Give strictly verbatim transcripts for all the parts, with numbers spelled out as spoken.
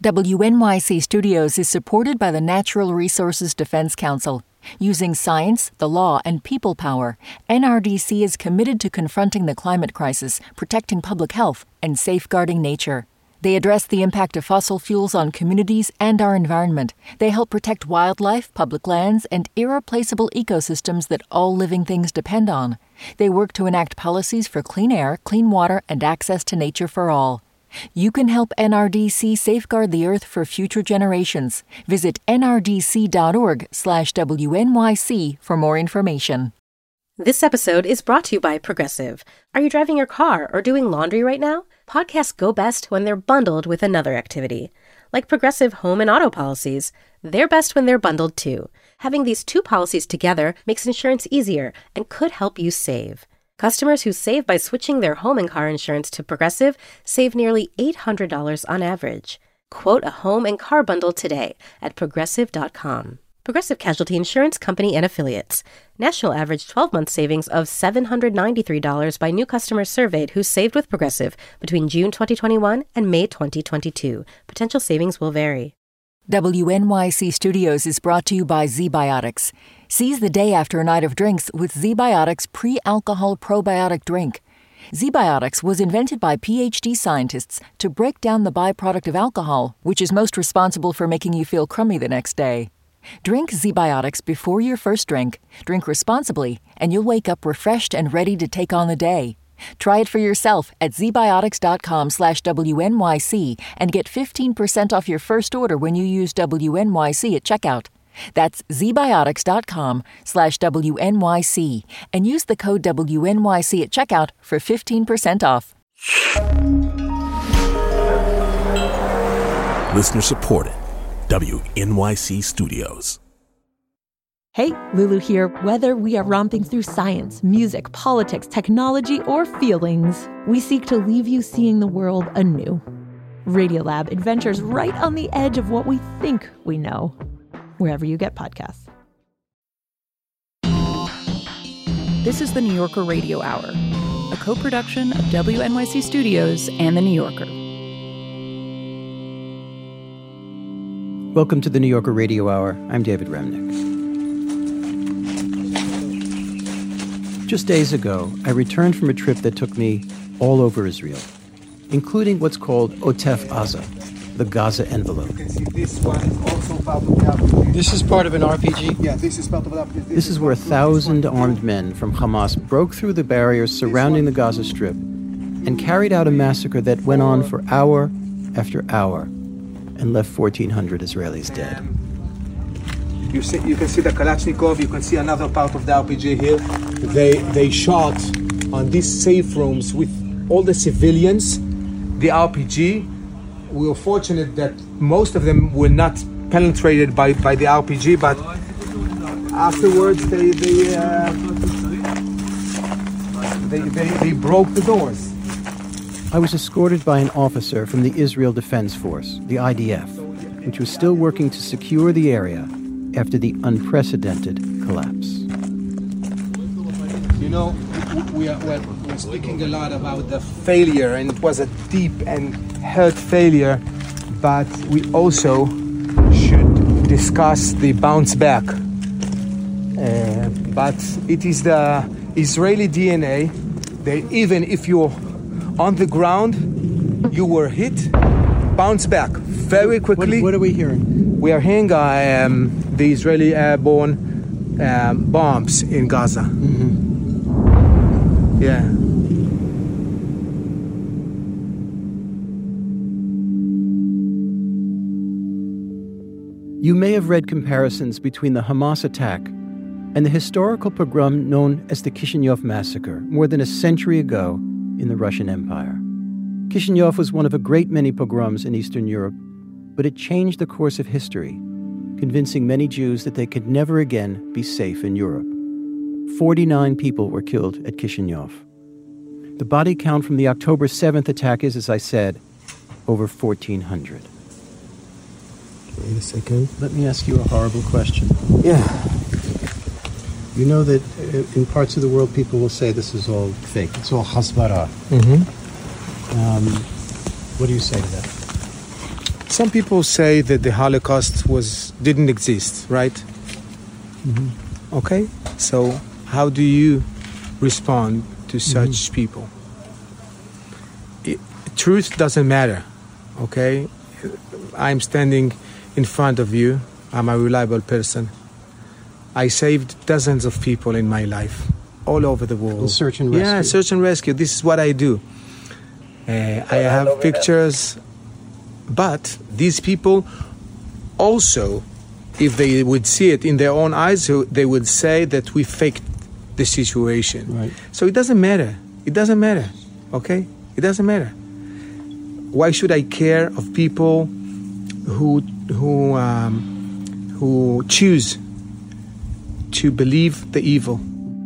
W N Y C Studios is supported by the Natural Resources Defense Council. Using science, the law, and people power, N R D C is committed to confronting the climate crisis, protecting public health, and safeguarding nature. They address the impact of fossil fuels on communities and our environment. They help protect wildlife, public lands, and irreplaceable ecosystems that all living things depend on. They work to enact policies for clean air, clean water, and access to nature for all. You can help N R D C safeguard the Earth for future generations. Visit nrdc.org slash WNYC for more information. This episode is brought to you by Progressive. Are you driving your car or doing laundry right now? Podcasts go best when they're bundled with another activity. Like Progressive home and auto policies, they're best when they're bundled too. Having these two policies together makes insurance easier and could help you save. Customers who save by switching their home and car insurance to Progressive save nearly eight hundred dollars on average. Quote a home and car bundle today at progressive dot com. Progressive Casualty Insurance Company and Affiliates. National average twelve-month savings of seven hundred ninety-three dollars by new customers surveyed who saved with Progressive between June twenty twenty-one and May twenty twenty-two. Potential savings will vary. W N Y C Studios is brought to you by ZBiotics. Seize the day after a night of drinks with ZBiotics pre-alcohol probiotic drink. ZBiotics was invented by P H D scientists to break down the byproduct of alcohol, which is most responsible for making you feel crummy the next day. Drink ZBiotics before your first drink, drink responsibly, and you'll wake up refreshed and ready to take on the day. Try it for yourself at zbiotics.com slash WNYC and get fifteen percent off your first order when you use W N Y C at checkout. That's zbiotics.com slash WNYC and use the code W N Y C at checkout for fifteen percent off. Listener supported. W N Y C Studios. Hey, Lulu here. Whether we are romping through science, music, politics, technology, or feelings, we seek to leave you seeing the world anew. Radiolab adventures right on the edge of what we think we know, wherever you get podcasts. This is the New Yorker Radio Hour, a co-production of W N Y C Studios and The New Yorker. Welcome to the New Yorker Radio Hour. I'm David Remnick. Just days ago, I returned from a trip that took me all over Israel, including what's called Otef Aza, the Gaza envelope. You can see this one is also part of the R P G. This is part of an R P G? Yeah, this is part of the R P G. This, this is where a thousand armed men from Hamas broke through the barriers surrounding the Gaza Strip and carried out a massacre that went on for hour after hour and left fourteen hundred Israelis dead. Um, You see, you can see the Kalashnikov. You can see another part of the R P G here. They they shot on these safe rooms with all the civilians. The R P G. We were fortunate that most of them were not penetrated by, by the R P G, but afterwards they they, uh, they they they broke the doors. I was escorted by an officer from the Israel Defense Force, the I D F, which was still working to secure the area after the unprecedented collapse. You know, we are we're, we're speaking a lot about the failure, and it was a deep and hurt failure, but we also should discuss the bounce back. Uh, but it is the Israeli D N A. They, even if you're on the ground, you were hit, bounce back very quickly. What, what are we hearing? We are hearing uh, um, the Israeli airborne um, bombs in Gaza. Mm-hmm. Yeah. You may have read comparisons between the Hamas attack and the historical pogrom known as the Kishinev Massacre more than a century ago in the Russian Empire. Kishinev was one of a great many pogroms in Eastern Europe, but it changed the course of history, convincing many Jews that they could never again be safe in Europe. forty-nine people were killed at Kishinev. The body count from the October seventh attack is, as I said, over fourteen hundred. Wait a second. Let me ask you a horrible question. Yeah. You know that in parts of the world people will say this is all fake. It's all hasbara. Mm-hmm. Um, what do you say to that? Some people say that the Holocaust was didn't exist, right? Mm-hmm. Okay, so how do you respond to such mm-hmm. people? It, truth doesn't matter, okay? I'm standing in front of you. I'm a reliable person. I saved dozens of people in my life, all over the world. In search and rescue. Yeah, search and rescue. This is what I do. Uh, I have pictures, but these people also, if they would see it in their own eyes, they would say that we faked the situation. Right. So it doesn't matter. It doesn't matter, okay? It doesn't matter. Why should I care of people who who um, who choose to believe the evil?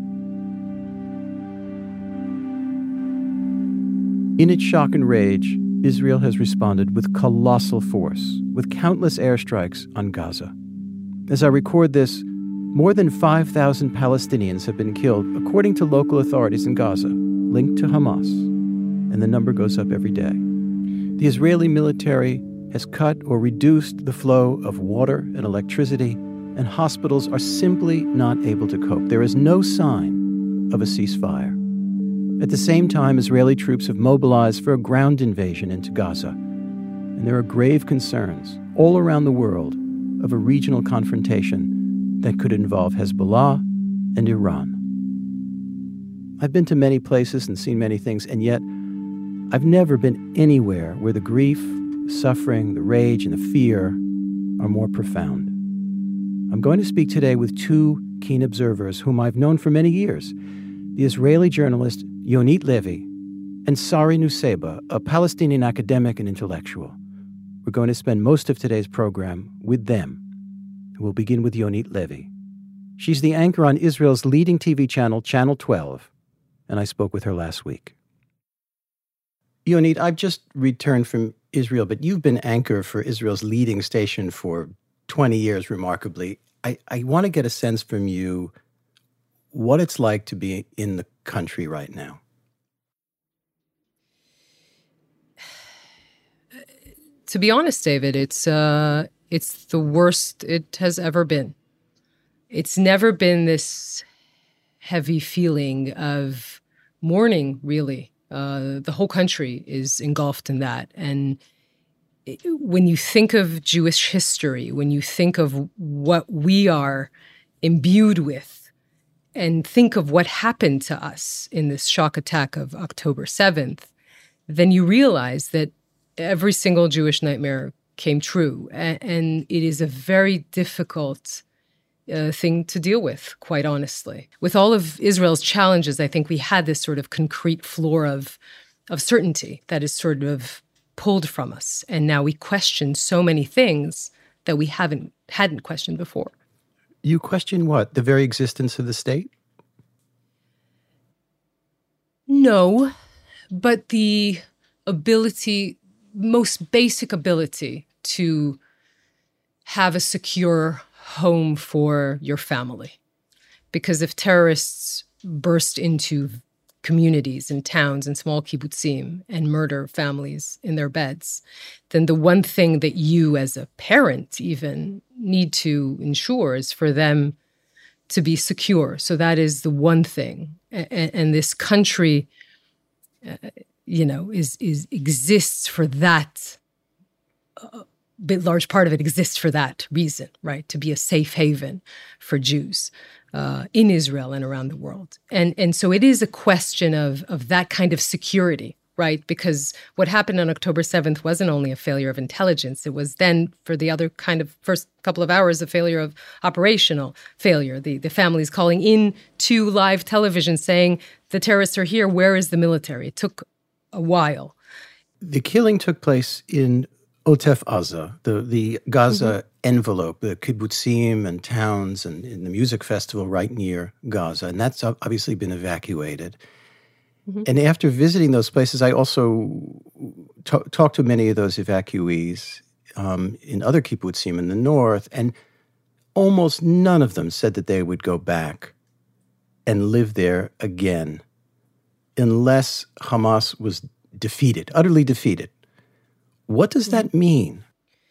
In its shock and rage, Israel has responded with colossal force, with countless airstrikes on Gaza. As I record this, more than five thousand Palestinians have been killed, according to local authorities in Gaza, linked to Hamas, and the number goes up every day. The Israeli military has cut or reduced the flow of water and electricity, and hospitals are simply not able to cope. There is no sign of a ceasefire. At the same time, Israeli troops have mobilized for a ground invasion into Gaza, and there are grave concerns all around the world of a regional confrontation that could involve Hezbollah and Iran. I've been to many places and seen many things, and yet I've never been anywhere where the grief, the suffering, the rage, and the fear are more profound. I'm going to speak today with two keen observers whom I've known for many years, the Israeli journalist Yonit Levy and Sari Nusseibeh, a Palestinian academic and intellectual. We're going to spend most of today's program with them. We'll begin with Yonit Levy. She's the anchor on Israel's leading T V channel, Channel twelve, and I spoke with her last week. Yonit, I've just returned from Israel, but you've been anchor for Israel's leading station for twenty years, remarkably. I, I want to get a sense from you what it's like to be in the country right now. To be honest, David, it's uh, it's the worst it has ever been. It's never been this heavy feeling of mourning, really. Uh, the whole country is engulfed in that. And it, when you think of Jewish history, when you think of what we are imbued with, and think of what happened to us in this shock attack of October seventh, then you realize that every single Jewish nightmare came true. And, and it is a very difficult uh, thing to deal with, quite honestly. With all of Israel's challenges, I think we had this sort of concrete floor of, of certainty that is sort of pulled from us. And now we question so many things that we haven't hadn't questioned before. You question what? The very existence of the state? No, but the ability, most basic ability to have a secure home for your family. Because if terrorists burst into communities and towns and small kibbutzim and murder families in their beds, then the one thing that you as a parent even need to ensure is for them to be secure. So that is the one thing. And, and this country, uh, you know, is is exists for that. A bit large part of it exists for that reason, right? To be a safe haven for Jews uh, in Israel and around the world. And and so it is a question of of that kind of security, right? Because what happened on October seventh wasn't only a failure of intelligence. It was then, for the other kind of first couple of hours, a failure of operational failure. The, the families calling in to live television saying, the terrorists are here, where is the military? It took a while. The killing took place in Otef Aza, the, the Gaza mm-hmm. envelope, the kibbutzim and towns and in the music festival right near Gaza. And that's obviously been evacuated. Mm-hmm. And after visiting those places, I also t- talked to many of those evacuees um, in other kibbutzim in the north, and almost none of them said that they would go back and live there again unless Hamas was defeated, utterly defeated. What does that mean?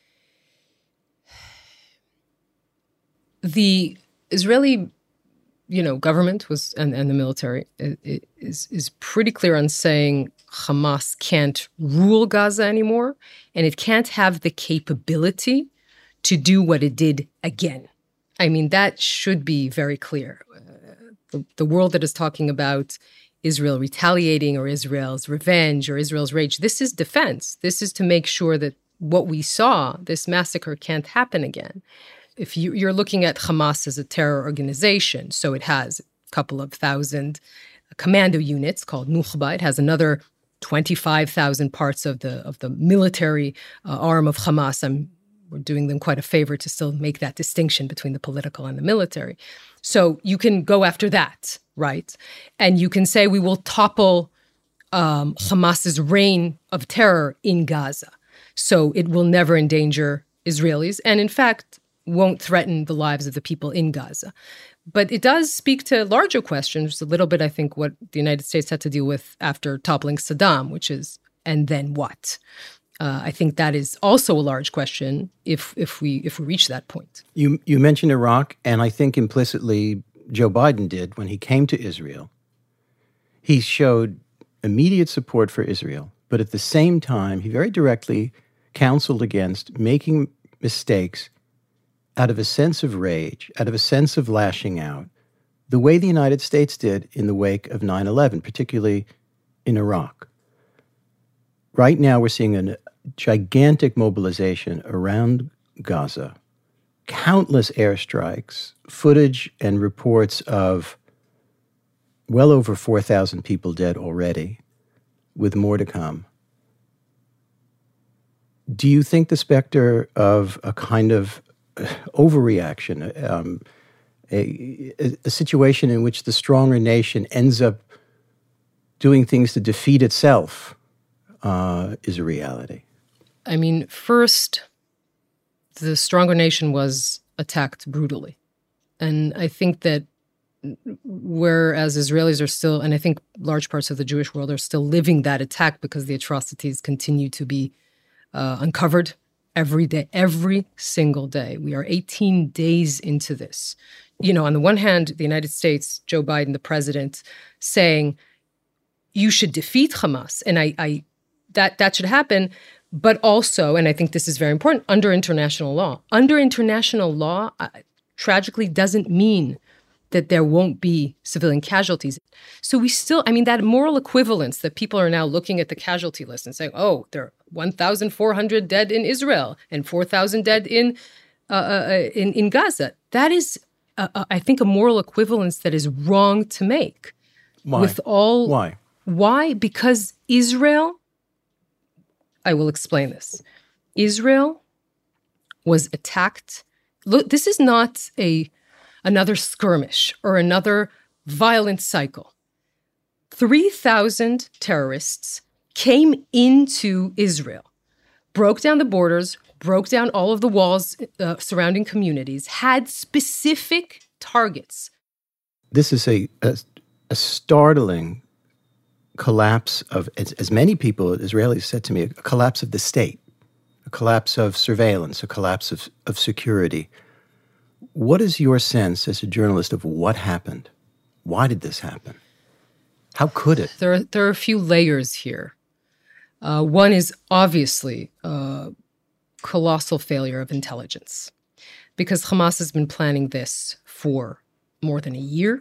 the Israeli, you know, government was and, and the military is is pretty clear on saying Hamas can't rule Gaza anymore, and it can't have the capability to do what it did again. I mean, that should be very clear. Uh, the, the world that is talking about Israel retaliating or Israel's revenge or Israel's rage, this is defense. This is to make sure that what we saw, this massacre, can't happen again. If you, you're looking at Hamas as a terror organization, so it has a couple of thousand commando units called Nukhba. It has another twenty-five thousand parts of the of the military uh, arm of Hamas. I'm, we're doing them quite a favor to still make that distinction between the political and the military. So you can go after that, right? And you can say we will topple um, Hamas's reign of terror in Gaza. So it will never endanger Israelis. And in fact, won't threaten the lives of the people in Gaza. But it does speak to larger questions, a little bit, I think, what the United States had to deal with after toppling Saddam, which is, and then what? Uh, I think that is also a large question if if we if we reach that point. You you mentioned Iraq, and I think implicitly Joe Biden did when he came to Israel. He showed immediate support for Israel, but at the same time, he very directly counseled against making mistakes out of a sense of rage, out of a sense of lashing out, the way the United States did in the wake of nine eleven, particularly in Iraq. Right now, we're seeing a gigantic mobilization around Gaza, countless airstrikes, footage and reports of well over four thousand people dead already, with more to come. Do you think the specter of a kind of overreaction, um, a, a situation in which the stronger nation ends up doing things to defeat itself, uh, is a reality? I mean, first, the stronger nation was attacked brutally. And I think that whereas Israelis are still, and I think large parts of the Jewish world are still living that attack because the atrocities continue to be uh, uncovered every day, every single day. We are eighteen days into this. You know, on the one hand, the United States, Joe Biden, the president, saying, you should defeat Hamas. And I, I that that should happen. But also, and I think this is very important, under international law. Under international law, uh, tragically doesn't mean that there won't be civilian casualties. So we still, I mean, that moral equivalence that people are now looking at the casualty list and saying, oh, there are one thousand four hundred dead in Israel and four thousand dead in, uh, uh, in, in Gaza. That is, uh, uh, I think, a moral equivalence that is wrong to make. Why? With all, Why? Why? Because Israel, I will explain this. Israel was attacked. Look, this is not a another skirmish or another violent cycle. three thousand terrorists came into Israel, broke down the borders, broke down all of the walls uh, surrounding communities, had specific targets. This is a, a, a startling collapse of, as, as many people, Israelis said to me, a collapse of the state, a collapse of surveillance, a collapse of, of security. What is your sense as a journalist of what happened? Why did this happen? How could it? There are, there are a few layers here. Uh, one is obviously a colossal failure of intelligence, because Hamas has been planning this for more than a year.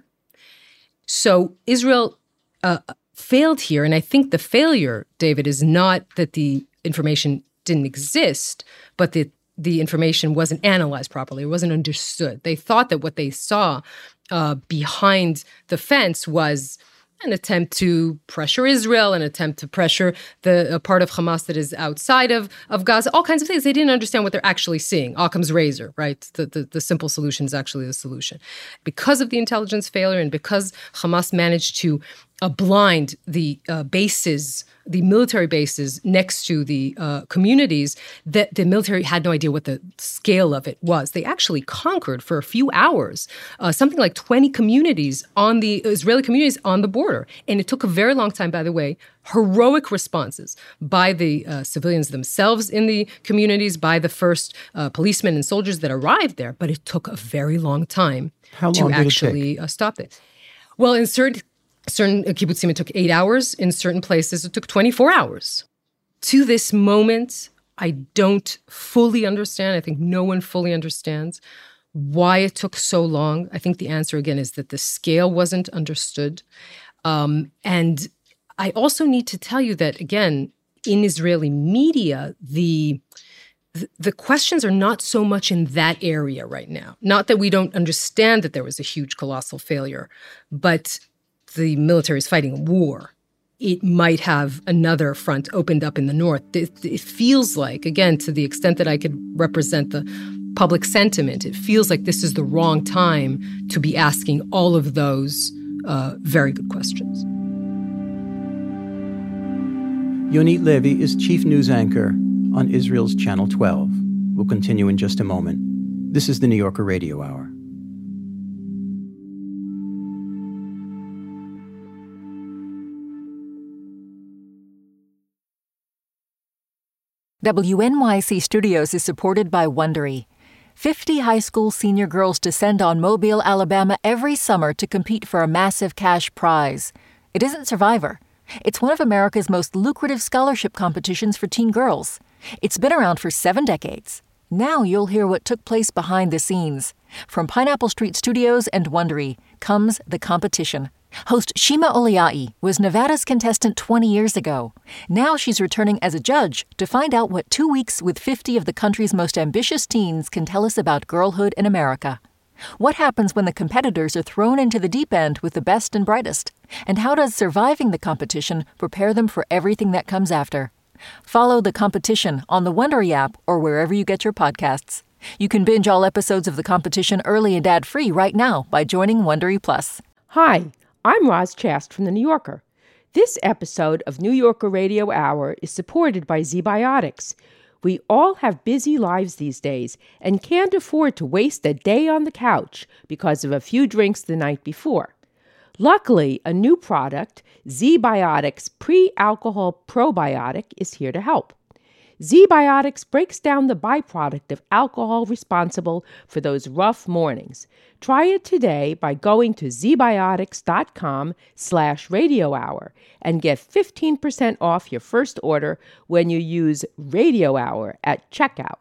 So Israel uh, failed here. And I think the failure, David, is not that the information didn't exist, but that the information wasn't analyzed properly. It wasn't understood. They thought that what they saw uh, behind the fence was an attempt to pressure Israel, an attempt to pressure the a part of Hamas that is outside of, of Gaza, all kinds of things. They didn't understand what they're actually seeing. Occam's razor, right? The, the, the simple solution is actually the solution. Because of the intelligence failure and because Hamas managed to uh, blind the uh, bases, the military bases next to the uh, communities, that the military had no idea what the scale of it was. They actually conquered for a few hours uh, something like twenty communities on the Israeli communities on the border. And it took a very long time, by the way, heroic responses by the uh, civilians themselves in the communities, by the first uh, policemen and soldiers that arrived there. But it took a very long time How to long did actually it take? Uh, stop it. Well, in certain certain kibbutzim, it took eight hours. In certain places, it took twenty-four hours. To this moment, I don't fully understand. I think no one fully understands why it took so long. I think the answer, again, is that the scale wasn't understood. Um, and I also need to tell you that, again, in Israeli media, the the questions are not so much in that area right now. Not that we don't understand that there was a huge, colossal failure, but the military is fighting a war. It might have another front opened up in the north. It, it feels like, again, to the extent that I could represent the public sentiment, it feels like this is the wrong time to be asking all of those uh, very good questions. Yonit Levy is chief news anchor on Israel's Channel twelve. We'll continue in just a moment. This is the New Yorker Radio Hour. W N Y C Studios is supported by Wondery. fifty high school senior girls descend on Mobile, Alabama every summer to compete for a massive cash prize. It isn't Survivor. It's one of America's most lucrative scholarship competitions for teen girls. It's been around for seven decades. Now you'll hear what took place behind the scenes. From Pineapple Street Studios and Wondery comes The Competition. Host Shima Oliai was Nevada's contestant twenty years ago. Now she's returning as a judge to find out what two weeks with fifty of the country's most ambitious teens can tell us about girlhood in America. What happens when the competitors are thrown into the deep end with the best and brightest? And how does surviving the competition prepare them for everything that comes after? Follow The Competition on the Wondery app or wherever you get your podcasts. You can binge all episodes of The Competition early and ad-free right now by joining Wondery Plus. Hi, I'm Roz Chast from The New Yorker. This episode of New Yorker Radio Hour is supported by ZBiotics. We all have busy lives these days and can't afford to waste a day on the couch because of a few drinks the night before. Luckily, a new product, ZBiotics Pre-Alcohol Probiotic, is here to help. ZBiotics breaks down the byproduct of alcohol responsible for those rough mornings. Try it today by going to zbiotics.com slash radio hour and get fifteen percent off your first order when you use Radio Hour at checkout.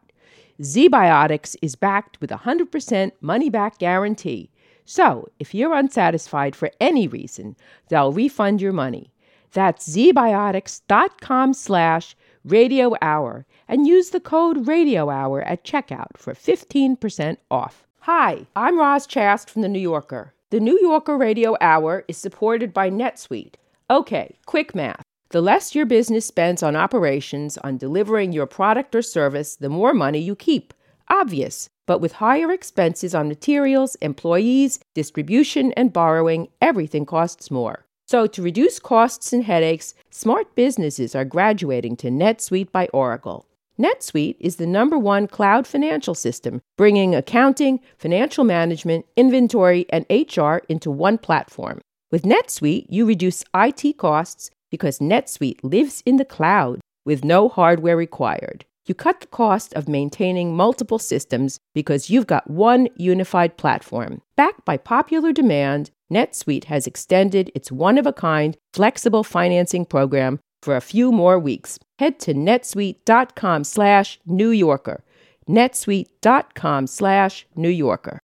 ZBiotics is backed with a one hundred percent money-back guarantee. So, if you're unsatisfied for any reason, they'll refund your money. That's zbiotics.com slash radio hour and use the code radio hour at checkout for fifteen percent off. Hi, I'm Roz Chast from The New Yorker. The New Yorker Radio Hour is supported by NetSuite. Okay, quick math. The less your business spends on operations, on delivering your product or service, the more money you keep. Obvious. But with higher expenses on materials, employees, distribution, and borrowing, everything costs more. So to reduce costs and headaches, smart businesses are graduating to NetSuite by Oracle. NetSuite is the number one cloud financial system, bringing accounting, financial management, inventory, and H R into one platform. With NetSuite, you reduce I T costs because NetSuite lives in the cloud with no hardware required. You cut the cost of maintaining multiple systems because you've got one unified platform. Backed by popular demand, NetSuite has extended its one-of-a-kind flexible financing program for a few more weeks. Head to netsuite.com slash New Yorker. netsuite.com slash New Yorker.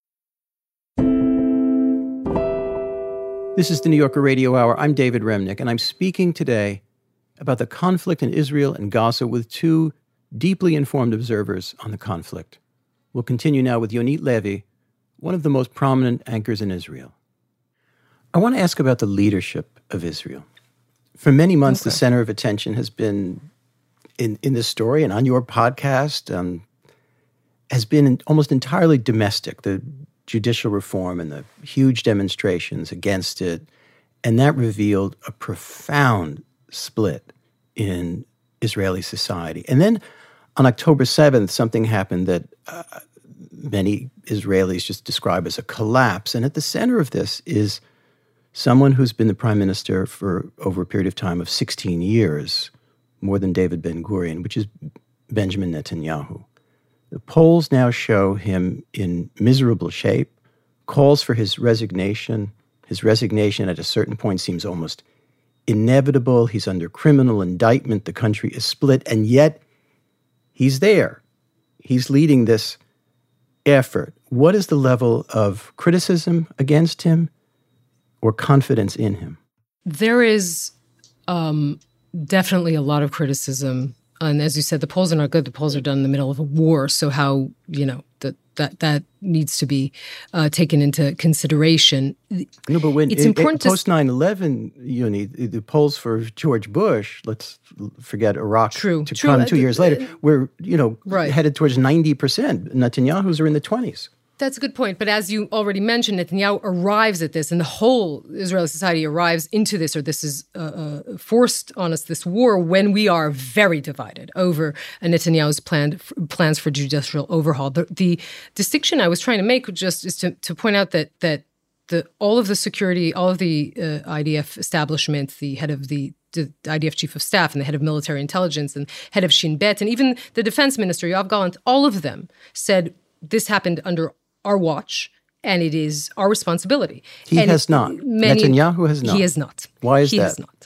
This is the New Yorker Radio Hour. I'm David Remnick, and I'm speaking today about the conflict in Israel and Gaza with two deeply informed observers on the conflict. We'll continue now with Yonit Levy, one of the most prominent anchors in Israel. I want to ask about the leadership of Israel. For many months, okay. the center of attention has been in, in this story and on your podcast, um, has been almost entirely domestic, the judicial reform and the huge demonstrations against it, And that revealed a profound split in Israeli society. And then on October seventh, something happened that uh, many Israelis just describe as a collapse. And at the center of this is someone who's been the prime minister for over a period of time of sixteen years, more than David Ben-Gurion, which is Benjamin Netanyahu. The polls now show him in miserable shape, calls for his resignation. His resignation at a certain point seems almost inevitable. He's under criminal indictment. The country is split, and yet he's there. He's leading this effort. What is the level of criticism against him or confidence in him? There is um, definitely a lot of criticism. And as you said, the polls are not good. The polls are done in the middle of a war. So how, you know, that that that needs to be uh, taken into consideration. No, but when it's in, important in post nine eleven, Yuni, the polls for George Bush, let's forget Iraq true, to true. come two years later, we're, you know, right. headed towards ninety percent. Netanyahu's are in the twenties. That's a good point. But as you already mentioned, Netanyahu arrives at this, and the whole Israeli society arrives into this, or this is uh, uh, forced on us, this war, when we are very divided over Netanyahu's plan, f- plans for judicial overhaul. The, the distinction I was trying to make just is to, to point out that that the all of the security, all of the uh, I D F establishment, the head of the the I D F chief of staff and the head of military intelligence and head of Shin Bet, and even the defense minister, Yoav Gallant, all of them said this happened under our watch, and it is our responsibility. He and has not. Many, Netanyahu has not. He has not. Why is he that? He has not.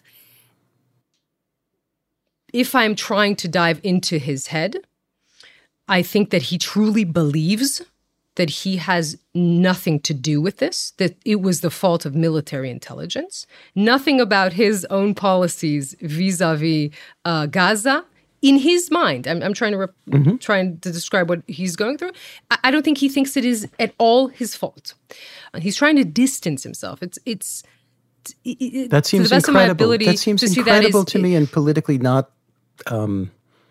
If I'm trying to dive into his head, I think that he truly believes that he has nothing to do with this, that it was the fault of military intelligence, nothing about his own policies vis-a-vis uh, Gaza. In his mind, I'm, I'm trying to rep- mm-hmm. trying to describe what he's going through. I, I don't think he thinks it is at all his fault. Uh, he's trying to distance himself. It's it's it, that seems to the best incredible. Of my ability that seems to incredible that is, to me, and politically not um,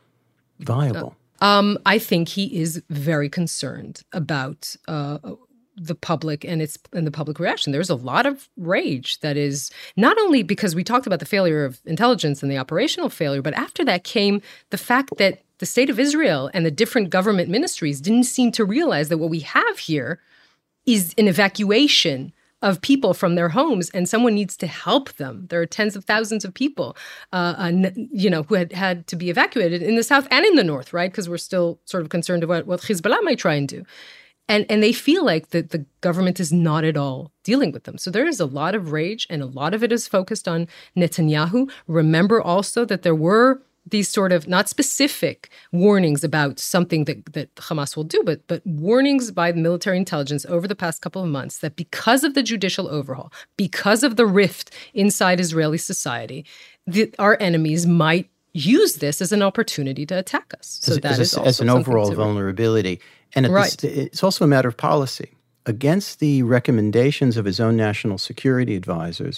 viable. Uh, um, I think he is very concerned about Uh, the public and its and the public reaction. There's a lot of rage that is not only because we talked about the failure of intelligence and the operational failure, but after that came the fact that the state of Israel and the different government ministries didn't seem to realize that what we have here is an evacuation of people from their homes, and someone needs to help them. There are tens of thousands of people, uh, uh, you know, who had had to be evacuated in the south and in the north, right? Because we're still sort of concerned about what Hezbollah might try and do. And and they feel like that the government is not at all dealing with them. So there is a lot of rage, and a lot of it is focused on Netanyahu. Remember also that there were these sort of not specific warnings about something that, that Hamas will do, but but warnings by the military intelligence over the past couple of months that because of the judicial overhaul, because of the rift inside Israeli society, the, our enemies might use this as an opportunity to attack us. So as, that as, is a, also as an overall vulnerability. And right. this, it's also a matter of policy. Against the recommendations of his own national security advisors,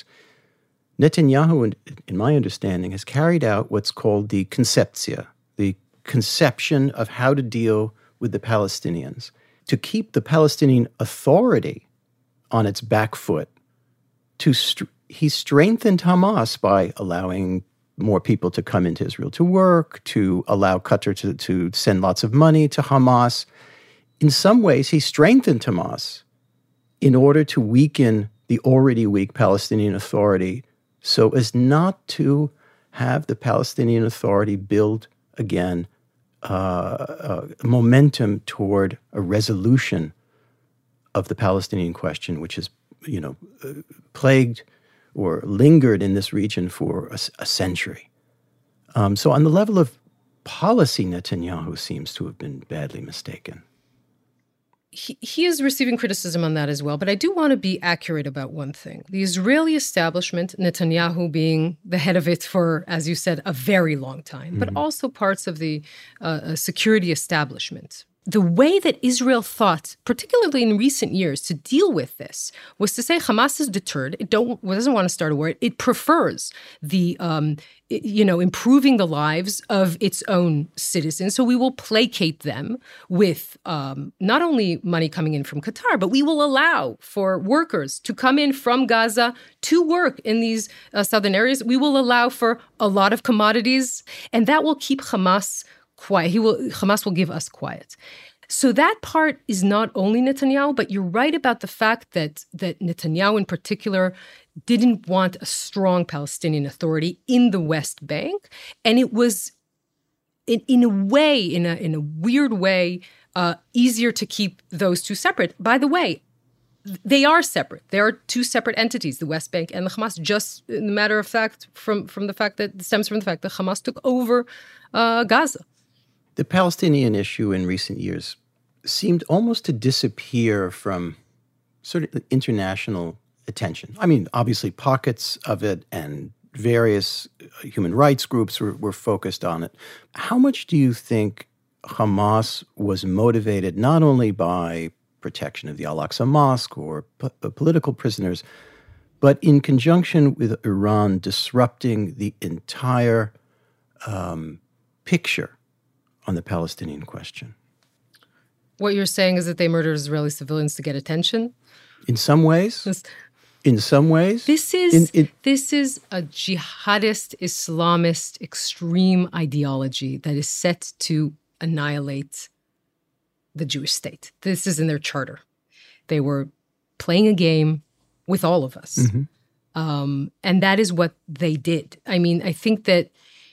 Netanyahu, in my understanding, has carried out what's called the conceptia, the conception of how to deal with the Palestinians, to keep the Palestinian Authority on its back foot. To st- he strengthened Hamas by allowing more people to come into Israel to work, to allow Qatar to, to send lots of money to Hamas. In some ways, he strengthened Hamas in order to weaken the already weak Palestinian Authority so as not to have the Palestinian Authority build again uh, uh, momentum toward a resolution of the Palestinian question, which has, you know, uh, plagued or lingered in this region for a, a century. Um, so on the level of policy, Netanyahu seems to have been badly mistaken. He, he is receiving criticism on that as well, but I do want to be accurate about one thing. The Israeli establishment, Netanyahu being the head of it for, as you said, a very long time, mm-hmm. but also parts of the uh, security establishment the way that Israel thought, particularly in recent years, to deal with this was to say Hamas is deterred. It don't it doesn't want to start a war. It prefers the um, you know improving the lives of its own citizens. So we will placate them with um, not only money coming in from Qatar, but we will allow for workers to come in from Gaza to work in these uh, southern areas. We will allow for a lot of commodities, and that will keep Hamas quiet. He will, Hamas will give us quiet. So that part is not only Netanyahu, but you're right about the fact that that Netanyahu in particular didn't want a strong Palestinian Authority in the West Bank. And it was, in, in a way, in a, in a weird way, uh, easier to keep those two separate. By the way, they are separate. They are two separate entities, the West Bank and the Hamas, just in the matter of fact, from, from the fact that, it stems from the fact that Hamas took over uh, Gaza. The Palestinian issue in recent years seemed almost to disappear from sort of international attention. I mean, obviously pockets of it and various human rights groups were, were focused on it. How much do you think Hamas was motivated not only by protection of the Al-Aqsa Mosque or po- political prisoners, but in conjunction with Iran disrupting the entire um, picture on the Palestinian question? What you're saying is that they murdered Israeli civilians to get attention? In some ways. This, in some ways. This is in, in, this is a jihadist, Islamist, extreme ideology that is set to annihilate the Jewish state. This is in their charter. They were playing a game with all of us. Mm-hmm. Um, and that is what they did. I mean, I think that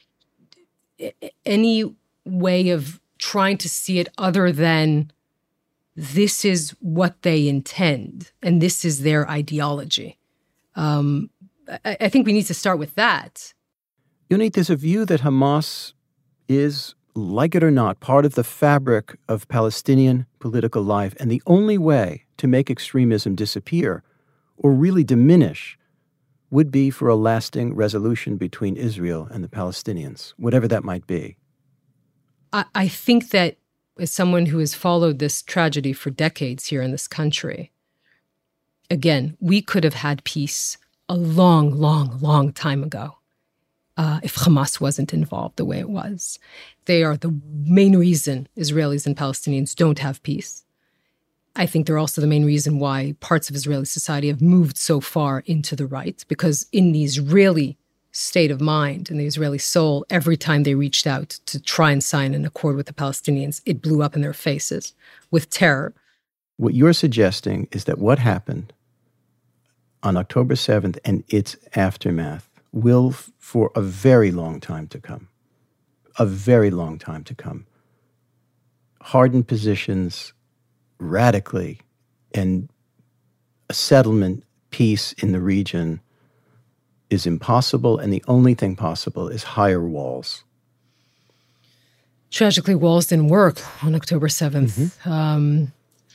any way of trying to see it other than this is what they intend and this is their ideology. Um, I, I think we need to start with that. Yonit, there's a view that Hamas is, like it or not, part of the fabric of Palestinian political life, and the only way to make extremism disappear or really diminish would be for a lasting resolution between Israel and the Palestinians, whatever that might be. I think that as someone who has followed this tragedy for decades here in this country, again, we could have had peace a long, long, long time ago uh, if Hamas wasn't involved the way it was. They are the main reason Israelis and Palestinians don't have peace. I think they're also the main reason why parts of Israeli society have moved so far into the right, because in the Israeli state of mind and the Israeli soul, every time they reached out to try and sign an accord with the Palestinians, it blew up in their faces with terror. What you're suggesting is that what happened on October seventh and its aftermath will, f- for a very long time to come, a very long time to come, harden positions radically, and a settlement, peace in the region is impossible, and the only thing possible is higher walls. Tragically, walls didn't work on October seventh. Mm-hmm. Um,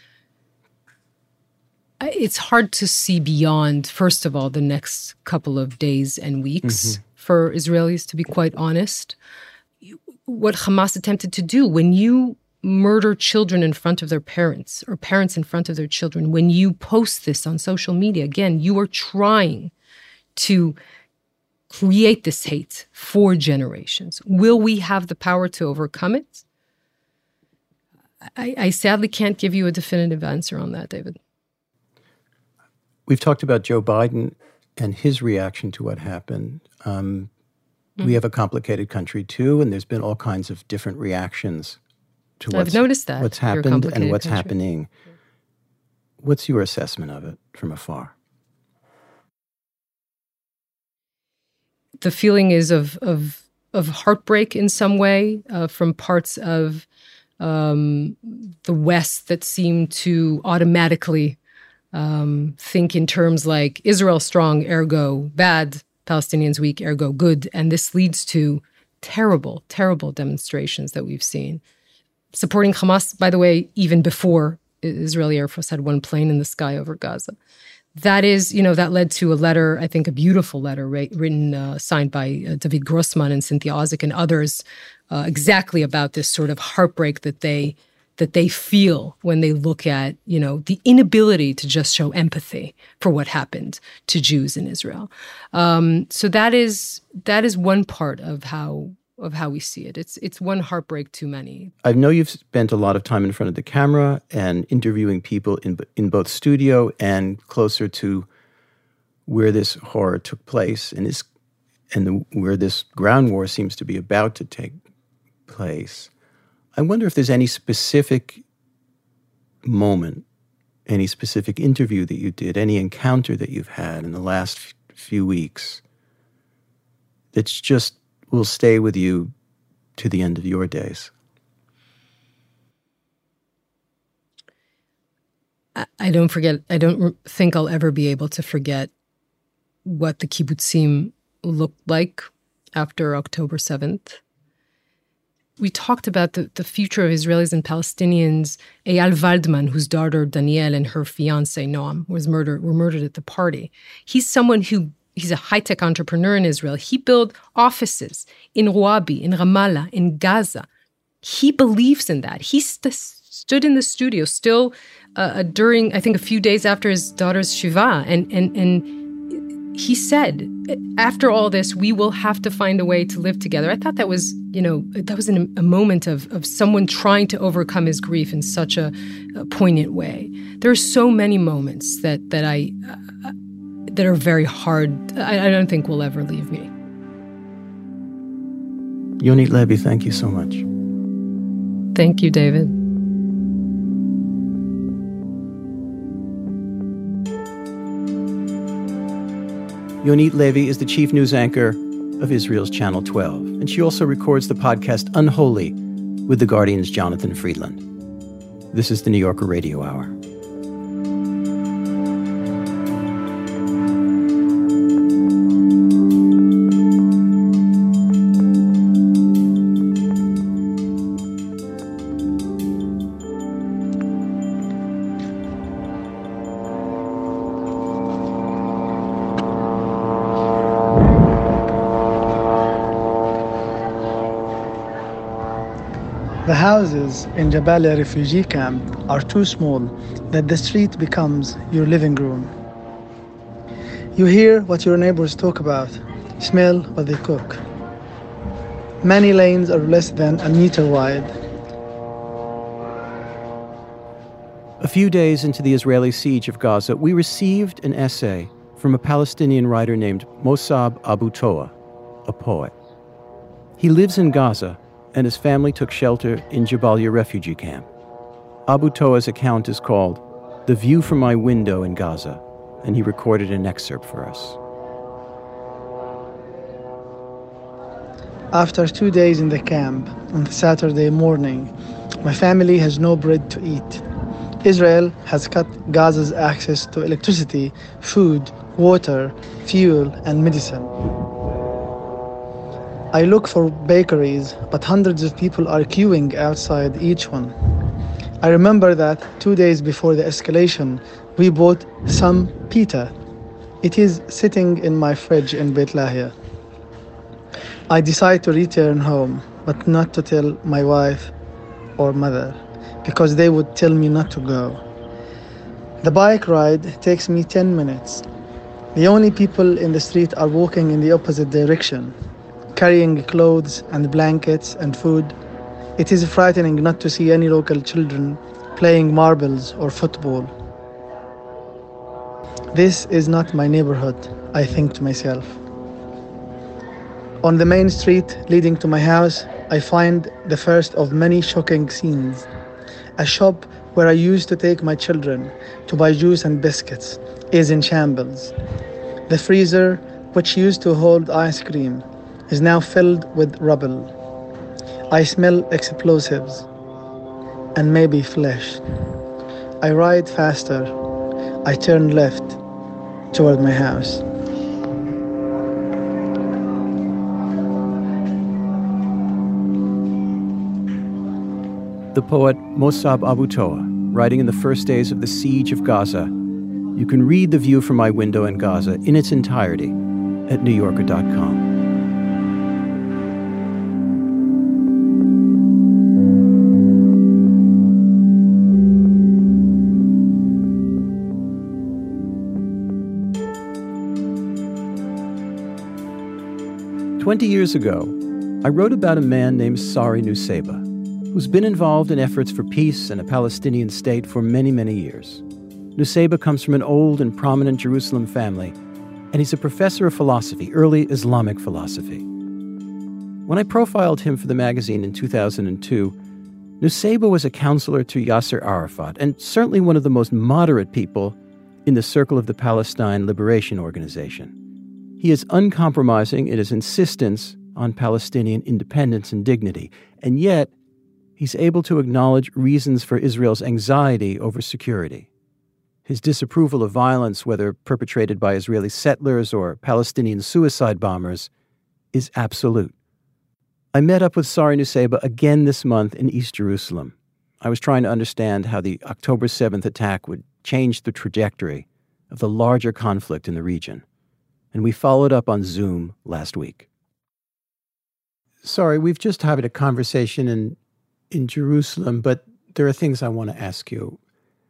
it's hard to see beyond, first of all, the next couple of days and weeks mm-hmm. for Israelis, to be quite honest. What Hamas attempted to do, when you murder children in front of their parents or parents in front of their children, when you post this on social media, again, you are trying to create this hate for generations. Will we have the power to overcome it? I, I sadly can't give you a definitive answer on that, David. We've talked about Joe Biden and his reaction to what happened. Um, mm-hmm. We have a complicated country too, and there's been all kinds of different reactions to what's, I've noticed that. what's happened and what's country. happening. What's your assessment of it from afar? The feeling is of of of heartbreak in some way uh, from parts of um, the West that seem to automatically um, think in terms like Israel strong, ergo bad, Palestinians weak, ergo good. And this leads to terrible, terrible demonstrations that we've seen. Supporting Hamas, by the way, even before Israeli Air Force had one plane in the sky over Gaza. That is, you know, that led to a letter, I think a beautiful letter ra- written, uh, signed by uh, David Grossman and Cynthia Ozick and others, uh, exactly about this sort of heartbreak that they that they feel when they look at, you know, the inability to just show empathy for what happened to Jews in Israel. Um, so that is that is one part of how of how we see it. It's it's one heartbreak too many. I know you've spent a lot of time in front of the camera and interviewing people in in both studio and closer to where this horror took place and is and the, where this ground war seems to be about to take place. I wonder if there's any specific moment, any specific interview that you did, any encounter that you've had in the last f- few weeks that's just will stay with you to the end of your days. I, I don't forget, I don't re- think I'll ever be able to forget what the kibbutzim looked like after October seventh. We talked about the, the future of Israelis and Palestinians. Eyal Waldman, whose daughter Danielle and her fiancé Noam was murdered, were murdered at the party. He's someone who, he's a high-tech entrepreneur in Israel. He built offices in Rouabi, in Ramallah, in Gaza. He believes in that. He st- stood in the studio still uh, during, I think, a few days after his daughter's Shiva, and and and he said, after all this, we will have to find a way to live together. I thought that was, you know, that was an, a moment of, of someone trying to overcome his grief in such a, a poignant way. There are so many moments that that I uh, that are very hard. I, I don't think will ever leave me. Yonit Levy, thank you so much. Thank you, David. Yonit Levy is the chief news anchor of Israel's Channel twelve, and she also records the podcast Unholy with The Guardian's Jonathan Friedland. This is the New Yorker Radio Hour. The houses in Jabalia refugee camp are too small that the street becomes your living room. You hear what your neighbors talk about, smell what they cook. Many lanes are less than a meter wide. A few days into the Israeli siege of Gaza, we received an essay from a Palestinian writer named Mossab Abu Toa, a poet. He lives in Gaza, and his family took shelter in Jabalia refugee camp. Abu Toa's account is called The View from My Window in Gaza, and he recorded an excerpt for us. After two days in the camp, on Saturday morning, my family has no bread to eat. Israel has cut Gaza's access to electricity, food, water, fuel, and medicine. I look for bakeries, but hundreds of people are queuing outside each one. I remember that two days before the escalation, we bought some pita. It is sitting in my fridge in Beit Lahia. I decide to return home, but not to tell my wife or mother, because they would tell me not to go. The bike ride takes me ten minutes. The only people in the street are walking in the opposite direction, carrying clothes and blankets and food. It is frightening not to see any local children playing marbles or football. This is not my neighborhood, I think to myself. On the main street leading to my house, I find the first of many shocking scenes. A shop where I used to take my children to buy juice and biscuits is in shambles. The freezer, which used to hold ice cream, is now filled with rubble. I smell explosives and maybe flesh. I ride faster. I turn left toward my house. The poet Mossab Abu Toa, writing in the first days of the siege of Gaza. You can read The View from My Window in Gaza in its entirety at new yorker dot com. Twenty years ago, I wrote about a man named Sari Nusseibeh, who's been involved in efforts for peace and a Palestinian state for many, many years. Nusseibeh comes from an old and prominent Jerusalem family, and he's a professor of philosophy, early Islamic philosophy. When I profiled him for the magazine in two thousand two, Nusseibeh was a counselor to Yasser Arafat, and certainly one of the most moderate people in the circle of the Palestine Liberation Organization. He is uncompromising in his insistence on Palestinian independence and dignity, and yet he's able to acknowledge reasons for Israel's anxiety over security. His disapproval of violence, whether perpetrated by Israeli settlers or Palestinian suicide bombers, is absolute. I met up with Sari Nusseibeh again this month in East Jerusalem. I was trying to understand how the October seventh attack would change the trajectory of the larger conflict in the region. And we followed up on Zoom last week. Sorry, we've just had a conversation in, in Jerusalem, but there are things I want to ask you.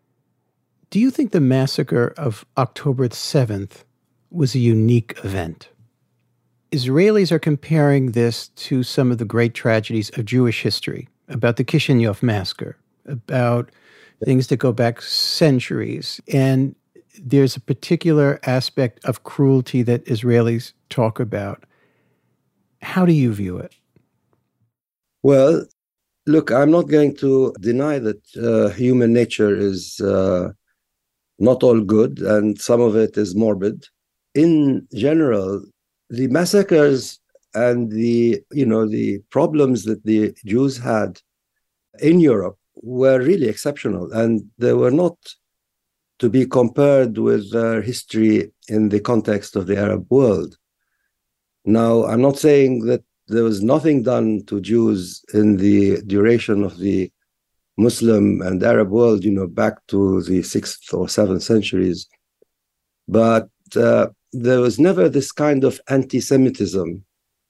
Do you think the massacre of October seventh was a unique event? Israelis are comparing this to some of the great tragedies of Jewish history, about the Kishinev massacre, about things that go back centuries. And there's a particular aspect of cruelty that Israelis talk about. How do you view it? Well, look, I'm not going to deny that uh, human nature is uh, not all good, and some of it is morbid. In general, the massacres and the, you know, the problems that the Jews had in Europe were really exceptional, and they were not to be compared with their history in the context of the Arab world. Now, I'm not saying that there was nothing done to Jews in the duration of the Muslim and Arab world, you know, back to the sixth or seventh centuries. But uh, there was never this kind of anti-Semitism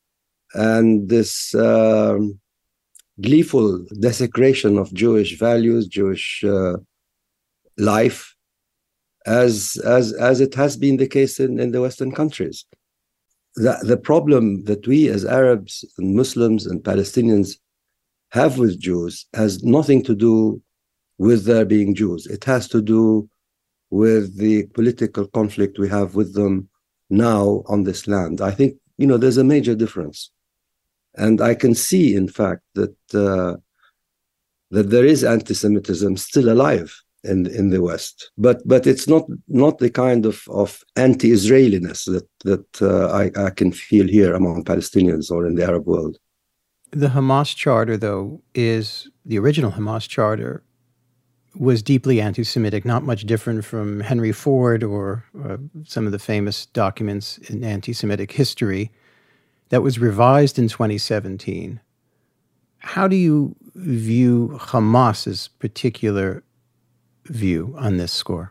and this um, gleeful desecration of Jewish values, Jewish uh, life, as, as, as it has been the case in, in the Western countries. The, the problem that we as Arabs and Muslims and Palestinians have with Jews has nothing to do with their being Jews. It has to do with the political conflict we have with them now on this land. I think, you know, there's a major difference. And I can see, in fact, that uh, that there is anti-Semitism still alive in in the West, but but it's not not the kind of, of anti-Israeliness that that uh, I, I can feel here among Palestinians or in the Arab world. The Hamas Charter, though, is the original Hamas Charter was deeply anti-Semitic, not much different from Henry Ford or uh, some of the famous documents in anti-Semitic history. That was revised in twenty seventeen. How do you view Hamas's particular view on this score?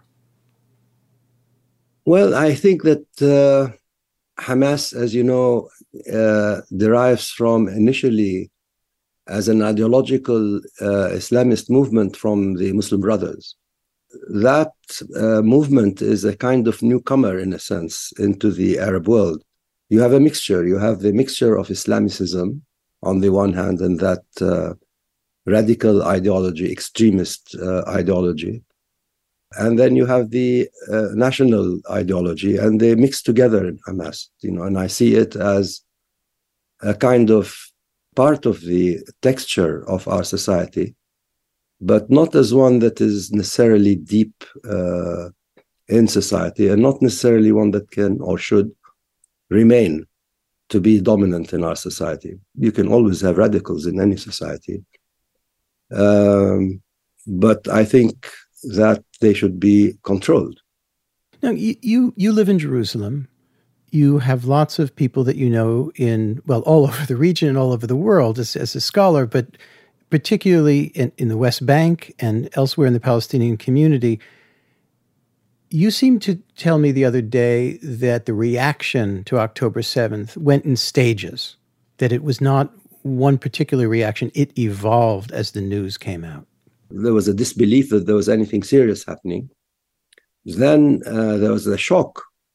Well, I think that uh, Hamas, as you know, uh, derives from initially as an ideological uh, Islamist movement from the Muslim Brothers. That uh, movement is a kind of newcomer, in a sense, into the Arab world. You have a mixture. You have the mixture of Islamicism on the one hand, and that uh, radical ideology, extremist uh, ideology. And then you have the uh, national ideology, and they mix together in Hamas, you know, and I see it as a kind of part of the texture of our society, but not as one that is necessarily deep uh, in society, and not necessarily one that can or should remain to be dominant in our society. You can always have radicals in any society. Um, but I think that they should be controlled. Now, you, you, you live in Jerusalem. You have lots of people that you know in, well, all over the region and all over the world as, as a scholar, but particularly in, in the West Bank and elsewhere in the Palestinian community. You seemed to tell me the other day that the reaction to October seventh went in stages, that it was not one particular reaction. It evolved as the news came out. There was a disbelief that there was anything serious happening. Then uh, there was a shock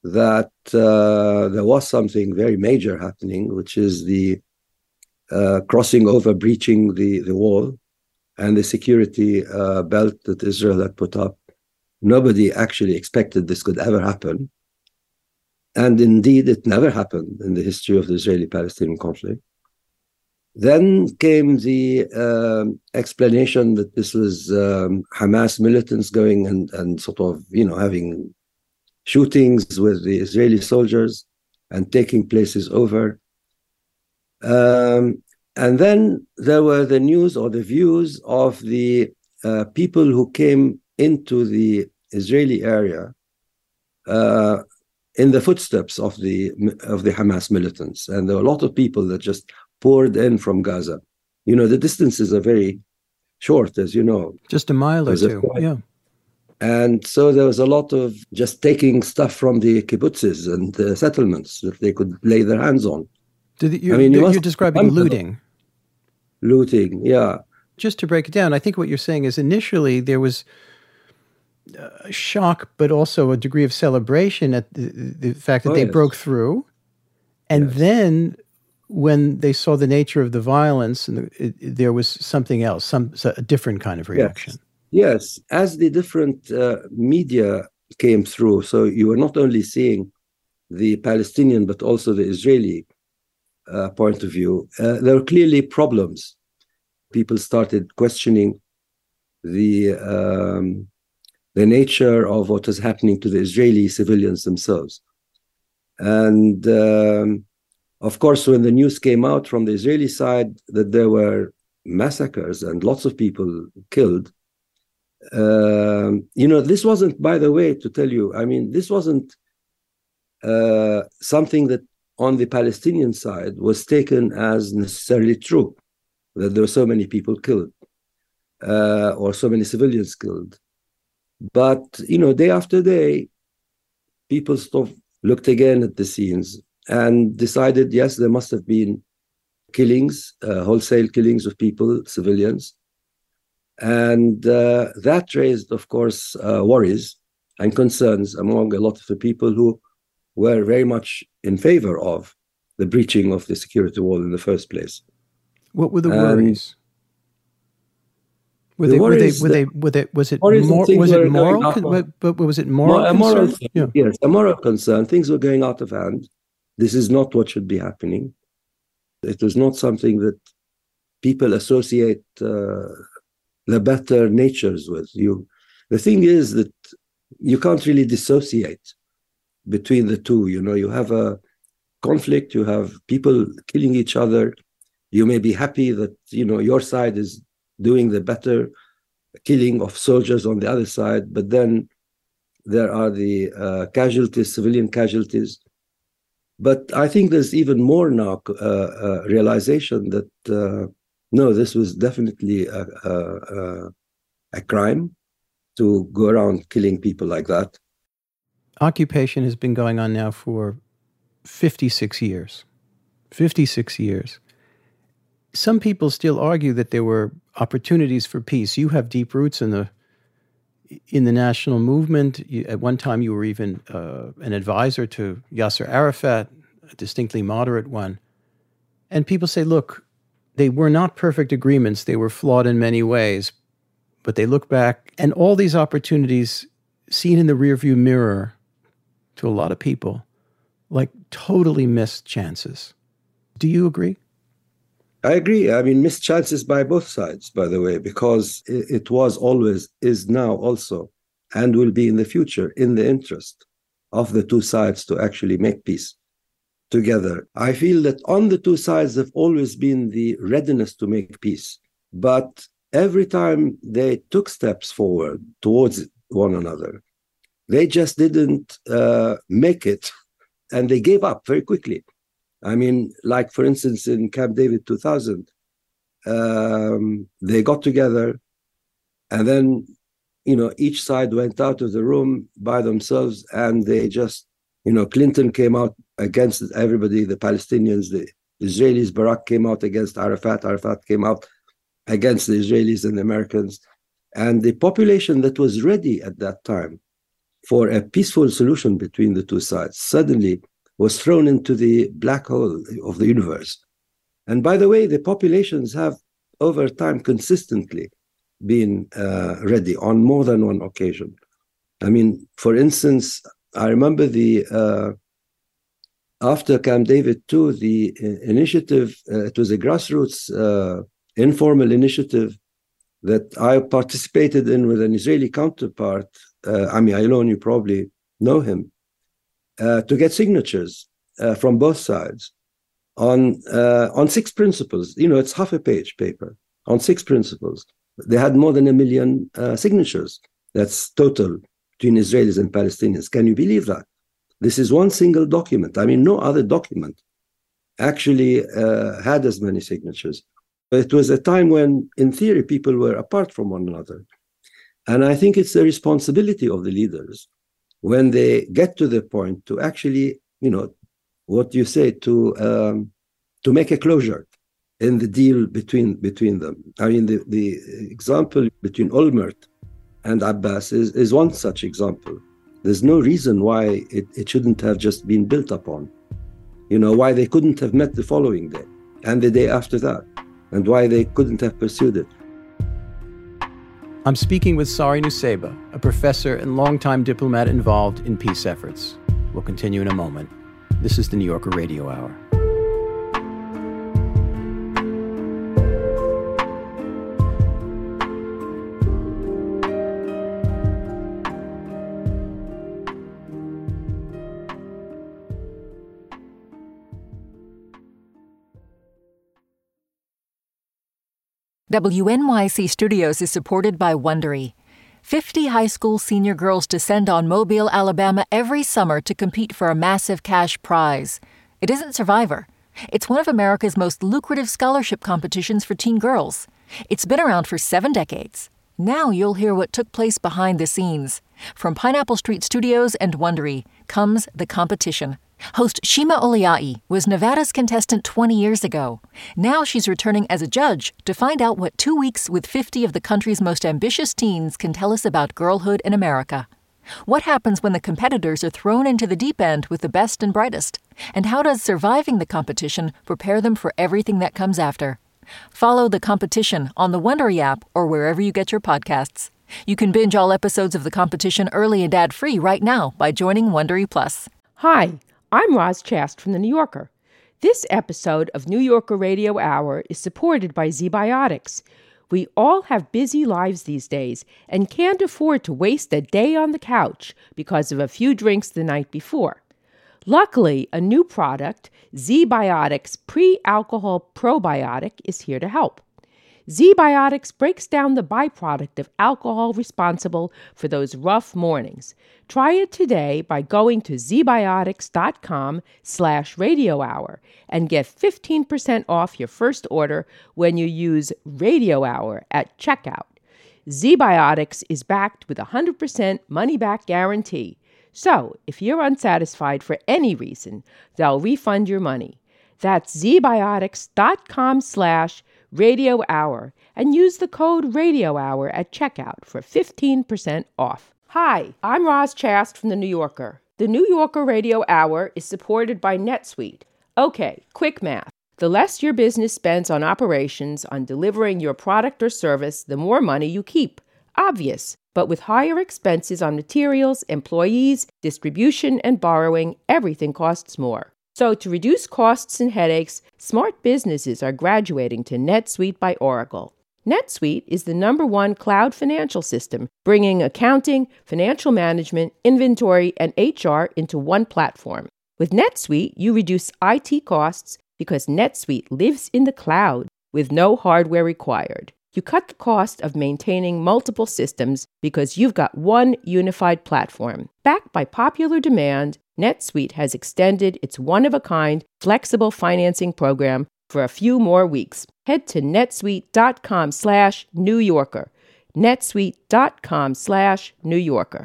that uh, there was something very major happening, which is the uh, crossing over, breaching the, the wall and the security uh, belt that Israel had put up. Nobody actually expected this could ever happen. And indeed, it never happened in the history of the Israeli-Palestinian conflict. Then came the um, explanation that this was um, Hamas militants going and, and sort of, you know, having shootings with the Israeli soldiers and taking places over. Um, and then there were the news or the views of the uh, people who came into the Israeli area uh, in the footsteps of the of the Hamas militants. And there were a lot of people that just poured in from Gaza. You know, the distances are very short, as you know. Just a mile or two, yeah. And so there was a lot of just taking stuff from the kibbutzes and the settlements that they could lay their hands on. Did you, I mean, you you're describing looting. Looting, yeah. Just to break it down, I think what you're saying is initially there was a shock, but also a degree of celebration at the, the fact that oh, they yes. broke through. And yes. then when they saw the nature of the violence, and the, it, there was something else, some a different kind of reaction. Yes. Yes, as the different uh, media came through, so you were not only seeing the Palestinian, but also the Israeli uh, point of view, uh, there were clearly problems. People started questioning the um, the nature of what was happening to the Israeli civilians themselves. And um, of course, when the news came out from the Israeli side that there were massacres and lots of people killed, Uh, you know, this wasn't, by the way, to tell you, I mean, this wasn't uh, something that on the Palestinian side was taken as necessarily true, that there were so many people killed uh, or so many civilians killed. But, you know, day after day, people sort of looked again at the scenes and decided, yes, there must have been killings, uh, wholesale killings of people, civilians. And uh, that raised, of course, uh, worries and concerns among a lot of the people who were very much in favor of the breaching of the security wall in the first place. What were the and worries? Were the they, worries were they, were they, were they, was it more, was it moral, but was it moral a concern? Moral thing, yeah. Yes, a moral concern. Things were going out of hand. This is not what should be happening. It was not something that people associate uh, the better natures with you. The thing is that you can't really dissociate between the two. You know, you have a conflict, you have people killing each other. You may be happy that, you know, your side is doing the better killing of soldiers on the other side, but then there are the uh, casualties, civilian casualties. But I think there's even more now uh, uh, realization that uh, no, this was definitely a, a, a crime to go around killing people like that. Occupation has been going on now for fifty-six years. fifty-six years. Some people still argue that there were opportunities for peace. You have deep roots in the in the national movement. You, at one time, you were even uh, an advisor to Yasser Arafat, a distinctly moderate one. And people say, look, they were not perfect agreements. They were flawed in many ways. But they look back, and all these opportunities seen in the rearview mirror to a lot of people, like totally missed chances. Do you agree? I agree. I mean, missed chances by both sides, by the way, because it was always, is now also, and will be in the future, in the interest of the two sides to actually make peace together. I feel that on the two sides have always been the readiness to make peace. But every time they took steps forward towards one another, they just didn't uh, make it, and they gave up very quickly. I mean, like, for instance, in Camp David two thousand, um, they got together, and then, you know, each side went out of the room by themselves, and they just, you know, Clinton came out against everybody, the Palestinians, the Israelis. Barak came out against Arafat. Arafat came out against the Israelis and the Americans. And the population that was ready at that time for a peaceful solution between the two sides suddenly was thrown into the black hole of the universe. And by the way, the populations have over time consistently been uh, ready on more than one occasion. I mean, for instance, I remember the uh, after Camp David two, the initiative, uh, it was a grassroots uh, informal initiative that I participated in with an Israeli counterpart, uh, Ami Aylon, you probably know him, uh, to get signatures uh, from both sides on uh, on six principles. You know, it's half a page paper on six principles. They had more than a million uh, signatures. That's total between Israelis and Palestinians. Can you believe that? This is one single document. I mean, no other document actually uh, had as many signatures. It was a time when, in theory, people were apart from one another. And I think it's the responsibility of the leaders when they get to the point to actually, you know, what you say, to um, to make a closure in the deal between between them. I mean, the, the example between Olmert and Abbas is, is one such example. There's no reason why it, it shouldn't have just been built upon. You know, why they couldn't have met the following day and the day after that, and why they couldn't have pursued it. I'm speaking with Sari Nusseibeh, a professor and longtime diplomat involved in peace efforts. We'll continue in a moment. This is the New Yorker Radio Hour. W N Y C Studios is supported by Wondery. Fifty high school senior girls descend on Mobile, Alabama every summer to compete for a massive cash prize. It isn't Survivor. It's one of America's most lucrative scholarship competitions for teen girls. It's been around for seven decades. Now you'll hear what took place behind the scenes. From Pineapple Street Studios and Wondery comes The Competition. Host Shima Oliai was Nevada's contestant twenty years ago. Now she's returning as a judge to find out what two weeks with fifty of the country's most ambitious teens can tell us about girlhood in America. What happens when the competitors are thrown into the deep end with the best and brightest? And how does surviving the competition prepare them for everything that comes after? Follow The Competition on the Wondery app or wherever you get your podcasts. You can binge all episodes of The Competition early and ad-free right now by joining Wondery Plus. Hi, I'm Roz Chast from The New Yorker. This episode of New Yorker Radio Hour is supported by ZBiotics. We all have busy lives these days and can't afford to waste a day on the couch because of a few drinks the night before. Luckily, a new product, ZBiotics Pre-Alcohol Probiotic, is here to help. ZBiotics breaks down the byproduct of alcohol responsible for those rough mornings. Try it today by going to zbiotics.com slash radio hour and get fifteen percent off your first order when you use Radio Hour at checkout. ZBiotics is backed with a one hundred percent money-back guarantee. So, if you're unsatisfied for any reason, they'll refund your money. That's zbiotics.com slash Radio Hour and use the code Radio Hour at checkout for fifteen percent off. Hi, I'm Roz Chast from The New Yorker. The New Yorker Radio Hour is supported by NetSuite. Okay, quick math. The less your business spends on operations, on delivering your product or service, the more money you keep. Obvious. But with higher expenses on materials, employees, distribution, and borrowing, everything costs more. So to reduce costs and headaches, smart businesses are graduating to NetSuite by Oracle. NetSuite is the number one cloud financial system, bringing accounting, financial management, inventory, and H R into one platform. With NetSuite, you reduce I T costs because NetSuite lives in the cloud with no hardware required. You cut the cost of maintaining multiple systems because you've got one unified platform. Backed by popular demand, NetSuite has extended its one-of-a-kind flexible financing program for a few more weeks. Head to netsuite.com slash New Yorker. netsuite.com slash New Yorker.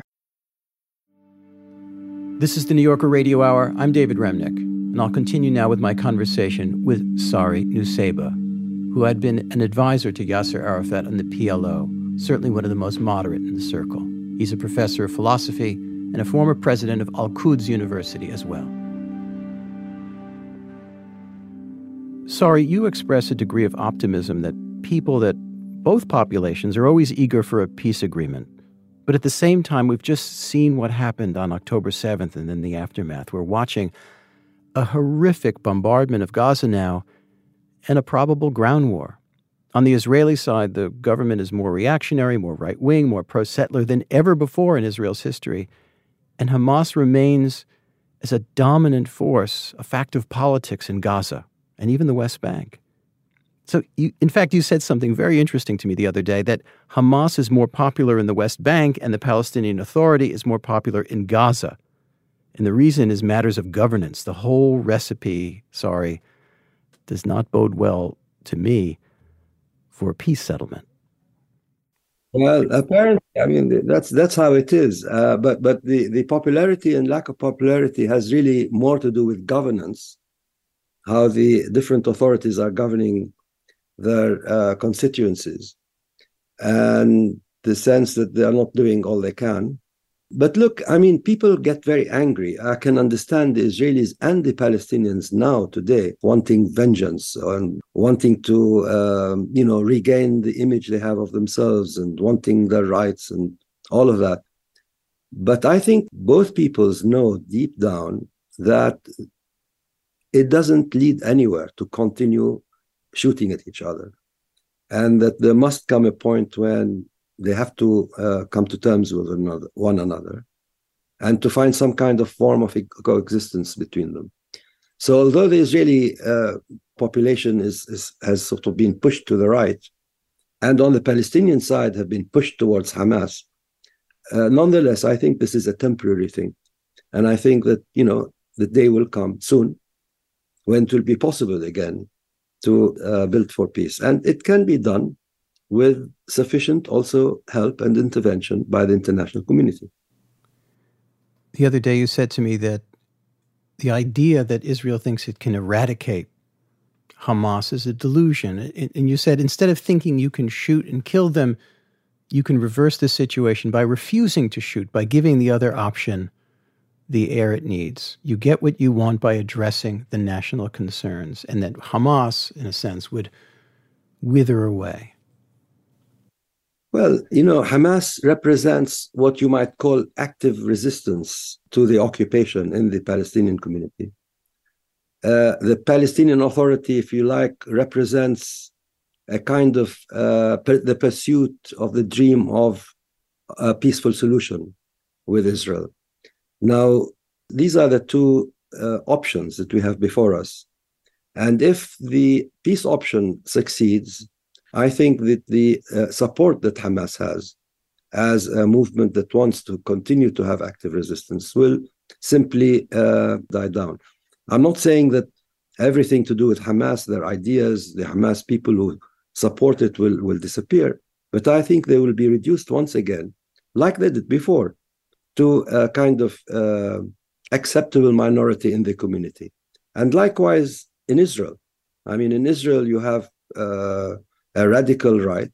This is the New Yorker Radio Hour. I'm David Remnick, and I'll continue now with my conversation with Sari Nusseibeh, who had been an advisor to Yasser Arafat on the P L O, certainly one of the most moderate in the circle. He's a professor of philosophy and a former president of Al-Quds University as well. Sari, you express a degree of optimism that people, that both populations are always eager for a peace agreement. But at the same time, we've just seen what happened on October seventh and then the aftermath. We're watching a horrific bombardment of Gaza now and a probable ground war. On the Israeli side, the government is more reactionary, more right-wing, more pro-settler than ever before in Israel's history. And Hamas remains as a dominant force, a fact of politics in Gaza and even the West Bank. So, you, in fact, you said something very interesting to me the other day, that Hamas is more popular in the West Bank and the Palestinian Authority is more popular in Gaza. And the reason is matters of governance. The whole recipe, sorry, does not bode well to me for a peace settlement. Well, apparently, I mean, that's that's how it is. Uh, but but the, the popularity and lack of popularity has really more to do with governance, how the different authorities are governing their uh, constituencies, and the sense that they are not doing all they can. But look, I mean, people get very angry. I can understand the Israelis and the Palestinians now, today, wanting vengeance and wanting to, um, you know, regain the image they have of themselves and wanting their rights and all of that. But I think both peoples know deep down that it doesn't lead anywhere to continue shooting at each other, and that there must come a point when they have to uh, come to terms with another, one another, and to find some kind of form of coexistence between them. So although the Israeli uh, population is, is has sort of been pushed to the right, and on the Palestinian side have been pushed towards Hamas, uh, nonetheless, I think this is a temporary thing. And I think that, you know, the day will come soon when it will be possible again to uh, build for peace. And it can be done with sufficient also help and intervention by the international community. The other day you said to me that the idea that Israel thinks it can eradicate Hamas is a delusion. And you said instead of thinking you can shoot and kill them, you can reverse the situation by refusing to shoot, by giving the other option the air it needs. You get what you want by addressing the national concerns, and that Hamas, in a sense, would wither away. Well, you know, Hamas represents what you might call active resistance to the occupation in the Palestinian community. Uh, the Palestinian Authority, if you like, represents a kind of uh, per- the pursuit of the dream of a peaceful solution with Israel. Now, these are the two uh, options that we have before us. And if the peace option succeeds, I think that the uh, support that Hamas has as a movement that wants to continue to have active resistance will simply uh, die down. I'm not saying that everything to do with Hamas, their ideas, the Hamas people who support it will, will disappear, but I think they will be reduced once again, like they did before, to a kind of uh, acceptable minority in the community. And likewise in Israel. I mean, in Israel, you have uh, a radical right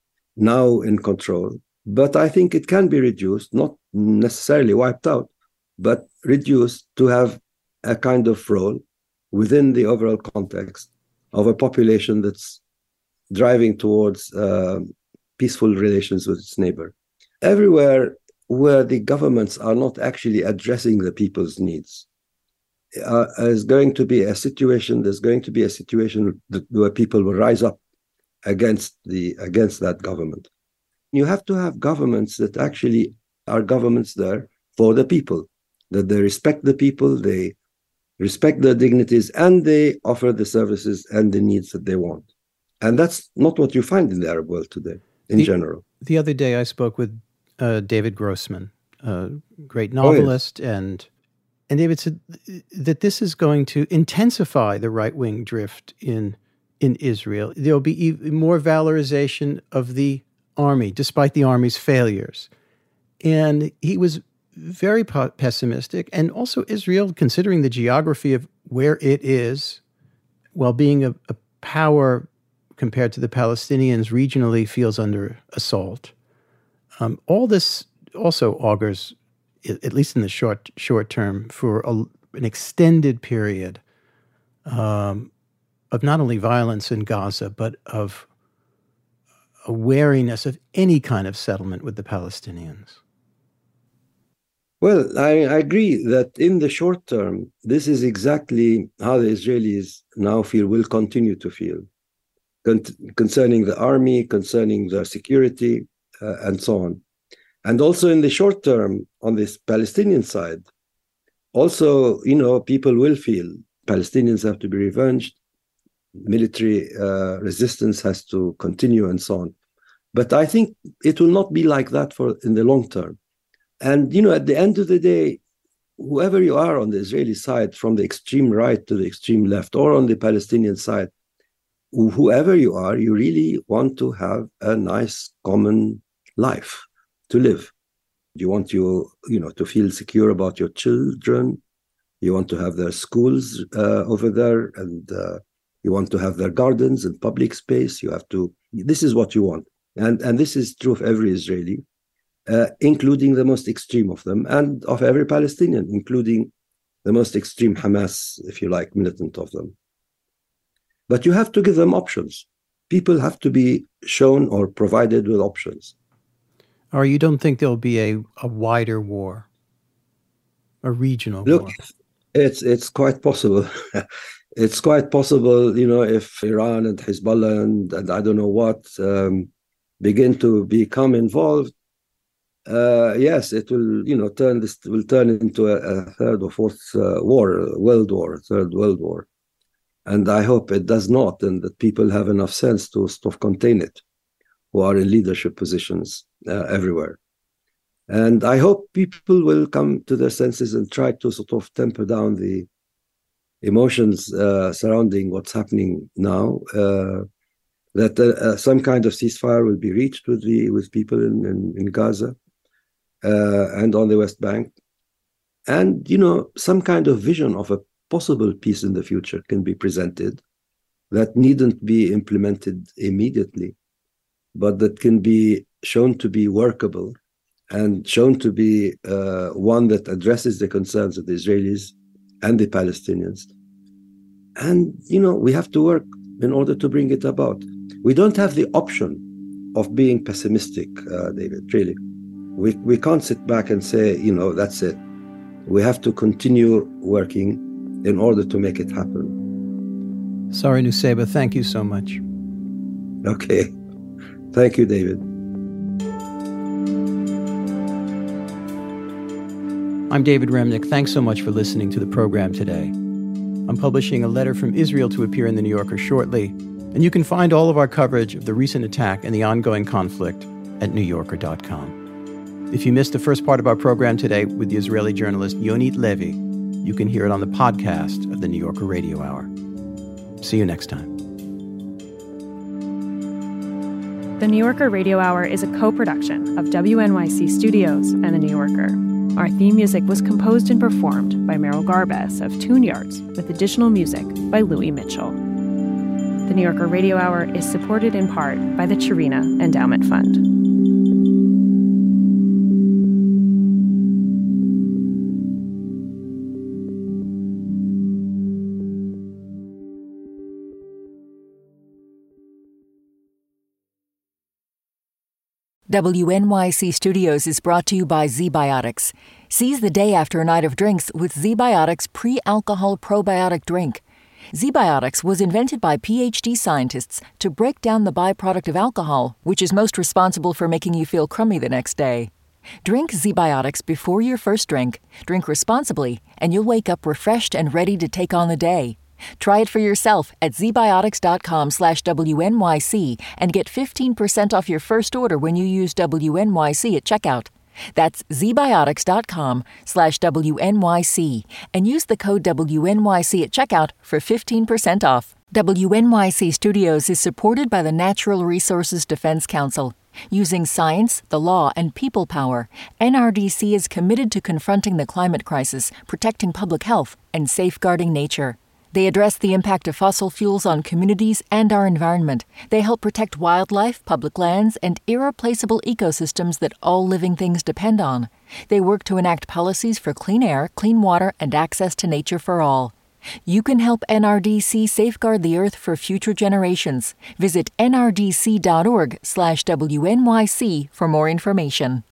now in control, but I think it can be reduced, not necessarily wiped out, but reduced to have a kind of role within the overall context of a population that's driving towards uh, peaceful relations with its neighbor. Everywhere where the governments are not actually addressing the people's needs, uh, is going to be a situation, there's going to be a situation that, where people will rise up against the against that government. You have to have governments that actually are governments there for the people, that they respect the people, they respect their dignities, and they offer the services and the needs that they want. And that's not what you find in the Arab world today, in the, general. The other day I spoke with uh, David Grossman, a great novelist, oh, yes. and and David said that this is going to intensify the right-wing drift in in Israel. There'll be even more valorization of the army, despite the army's failures. And he was very po- pessimistic. And also Israel, considering the geography of where it is, while being a, a power compared to the Palestinians regionally, feels under assault. Um, all this also augurs at least in the short short term, for a, an extended period um, of not only violence in Gaza, but of a wariness of any kind of settlement with the Palestinians? Well, I, I agree that in the short term, this is exactly how the Israelis now feel, will continue to feel, con- concerning the army, concerning their security, uh, and so on. And also in the short term, on this Palestinian side, also, you know, people will feel Palestinians have to be revenged, military uh, resistance has to continue, and so on. But I think it will not be like that for in the long term. And, you know, at the end of the day, whoever you are on the Israeli side, from the extreme right to the extreme left, or on the Palestinian side, whoever you are, you really want to have a nice common life to live. You want you, you know, to feel secure about your children. You want to have their schools uh, over there, and uh, you want to have their gardens and public space. You have to, this is what you want. And, and this is true of every Israeli. Uh, including the most extreme of them, and of every Palestinian, including the most extreme Hamas, if you like, militant of them. But you have to give them options. People have to be shown or provided with options. Or you don't think there'll be a, a wider war, a regional Look, war? it's it's quite possible. It's quite possible, you know, if Iran and Hezbollah and, and I don't know what um, begin to become involved. Uh, yes, it will, you know, turn this will turn into a, a third or fourth uh, war, a world war, third world war, and I hope it does not, and that people have enough sense to sort of contain it, who are in leadership positions uh, everywhere. And I hope people will come to their senses and try to sort of temper down the emotions uh, surrounding what's happening now. Uh, that uh, uh, some kind of ceasefire will be reached with the with people in in, in Gaza. Uh, and on the West Bank. And, you know, some kind of vision of a possible peace in the future can be presented that needn't be implemented immediately, but that can be shown to be workable and shown to be uh, one that addresses the concerns of the Israelis and the Palestinians. And, you know, we have to work in order to bring it about. We don't have the option of being pessimistic, uh, David, really. We we can't sit back and say, you know, that's it. We have to continue working in order to make it happen. Sari Nusseibeh, thank you so much. Okay. Thank you, David. I'm David Remnick. Thanks so much for listening to the program today. I'm publishing a letter from Israel to appear in The New Yorker shortly, and you can find all of our coverage of the recent attack and the ongoing conflict at new yorker dot com. If you missed the first part of our program today with the Israeli journalist Yonit Levy, you can hear it on the podcast of the New Yorker Radio Hour. See you next time. The New Yorker Radio Hour is a co-production of W N Y C Studios and The New Yorker. Our theme music was composed and performed by Merrill Garbes of Tune Yards, with additional music by Louis Mitchell. The New Yorker Radio Hour is supported in part by the Cherena Endowment Fund. W N Y C Studios is brought to you by ZBiotics. Seize the day after a night of drinks with ZBiotics pre-alcohol probiotic drink. ZBiotics was invented by P H D scientists to break down the byproduct of alcohol, which is most responsible for making you feel crummy the next day. Drink ZBiotics before your first drink, drink responsibly, and you'll wake up refreshed and ready to take on the day. Try it for yourself at zbiotics.com slash WNYC and get fifteen percent off your first order when you use W N Y C at checkout. That's zbiotics.com slash WNYC and use the code W N Y C at checkout for fifteen percent off. W N Y C Studios is supported by the Natural Resources Defense Council. Using science, the law, and people power, N R D C is committed to confronting the climate crisis, protecting public health, and safeguarding nature. They address the impact of fossil fuels on communities and our environment. They help protect wildlife, public lands, and irreplaceable ecosystems that all living things depend on. They work to enact policies for clean air, clean water, and access to nature for all. You can help N R D C safeguard the earth for future generations. Visit N R D C dot org slash W N Y C for more information.